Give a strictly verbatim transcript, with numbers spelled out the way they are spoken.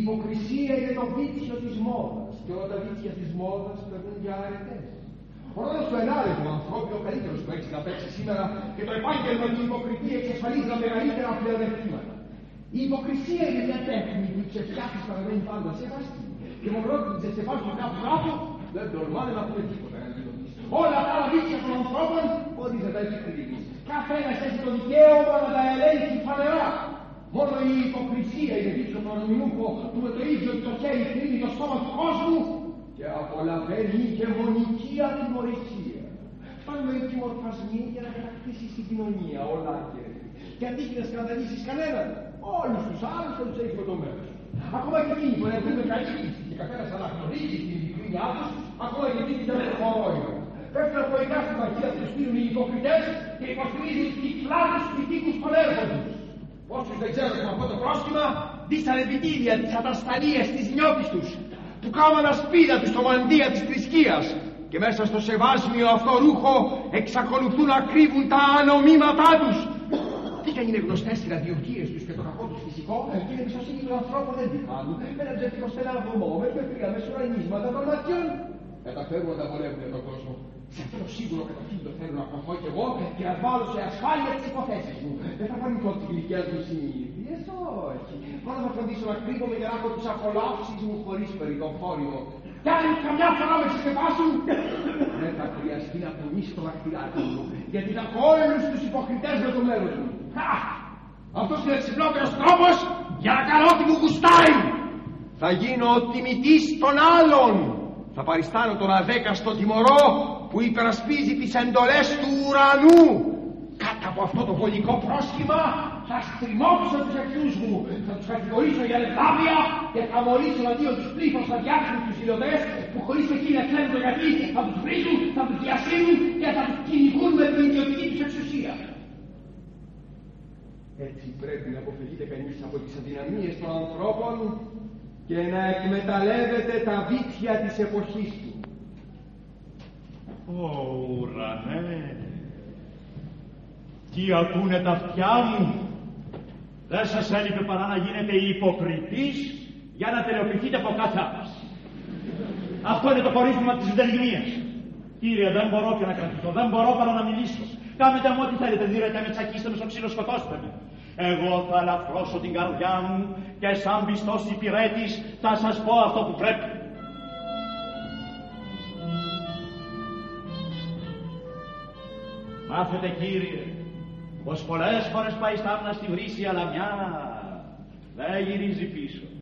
υποκρισία είναι το βίτσιο της μόδας και όλα τα βίτσια της μόδας περνούν για αρετές. Ο ρόλος του ενάρετου ανθρώπου ο καλύτερος που έχει να παίξει σήμερα και το επάγγελμα του υποκριτή εξασφαλίζει τα μεγαλύτερα πλεονεκτήματα. Η υποκρισία είναι μια τέχνη που η ψευτιά της παραμένει πάντα σεβαστή και μόνο που την ξεστεφάζουν κάπου κάπου δεν τολμάνε να πούμε τίποτα. Όλα τα άλλα βίτσια των ανθρώπων μπορεί να τα επικρίνει. Κάθε ένας έχει το δικαίωμα να τα ελέγχει φανερά. Μόνο η υποκρισία είναι βίτσιο του ανομινούχου που με το ίδιο το χέρι κρίνει το στόμα του κόσμου και απολαβαίνει ηγεμονική ατιμωρησία. Φτάνουμε οι τιμωρφασμοί για να κατακτήσει στην κοινωνία όλα άκαιρη. Και αντί να σκανδαλίσεις κανέναν, όλους τους άλλους θα τους έχει με το μέρος. Ακόμα και εκείνοι που έχουν καλή πίστη και καθένας αναγνωρίζει την ειλικρίνειά τους, ακόμα και εκείνοι δεν έχουν χωρόιδο. Πρέπει να βοηθά στην μαχία που στείλουν οι υποκριτές και υποστηρίζουν τυφλά τους κριτικούς των έργων τους. Όσους δεν ξέρουν με αυτό το πρόστιμα, δίσανε επιτίδια τις ατασταλίες της νιώτης τους, που κάμαν ασπίδα τους στο μαντία της θρησκείας και μέσα στο σεβάσμιο αυτό ρούχο εξακολουθούν να κρύβουν τα ανομήματά τους. Τι κι αν είναι γνωστές οι ραδιοκίες τους και το κακό τους φυσικό, και η εμπιστοσύνη του ανθρώπου δεν τη χάνουν. Ένα ψευτικό στενά βρωμόμετρο και τρία μεσουρανίσματα των ματιών. Καταφέρουν να τα βολεύουν τον κόσμο. Σε αυτό το σίγουρο καταρχήν το θέλω να προχώ κι εγώ και να βάλω σε ασφάλεια τις υποθέσεις μου. Δεν θα πάρουν τότε τις γλυκές μου συνήθειες, όχι. Μόνο θα φροντίσω να κρύβομαι για να έχω τις απολαύσεις μου χωρίς περιτοφόριο. Κι αν καμιά φορά με ξεσκεπάσουν, δεν θα χρειαστεί να πονήσει το δαχτυλάκι μου, γιατί θα έχω όλους τους υποκριτές με το μέρος μου. Χα! Αυτός είναι εξυπνότερος τρόπος για να κάνω ό,τι μου γουστάει. Θα γίνω ο τιμητής των άλλων. Θα παριστάνω τον αδέκαστο τιμωρό που υπερασπίζει τις εντολές του ουρανού. Κάτω από αυτό το βολικό πρόσχημα θα στριμώξω τους εχθρούς μου, θα τους κατηγορήσω για ευλάβεια και θα μολύσω αντίον τους πλήθος θα διάξουν τους υλωτές που χωρίς εκείνοι να ξέρουν το γιατί θα τους βρίζουν, θα τους διασύρουν και θα τους κυνηγούν με την ιδιωτική τους εξουσία. Έτσι πρέπει να αποφελείται κανείς από τις αδυναμίες των ανθρώπων και να εκμεταλλεύεται τα βίτσια της εποχής του. Ω ουρανέ, τι ακούνε τα αυτιά μου. Δεν σας έλειπε παρά να γίνετε υποκριτής για να τελειοποιηθείτε από κάθε άποψη. Αυτό είναι το κορίσμα της δελγνίας. Κύριε, δεν μπορώ πια να κρατηθώ, δεν μπορώ παρά να μιλήσω. Κάμετε μου ό,τι θέλετε, δίρετε με, τσακίστε με στο ξύλο, σκοτώστε με. Εγώ θα ελαφρώσω την καρδιά μου και σαν πιστός υπηρέτης θα σας πω αυτό που πρέπει. Μάθετε, κύριε, πως πολλές φορές πάει στάμνα στη βρύση, αλλά μια δεν γυρίζει πίσω.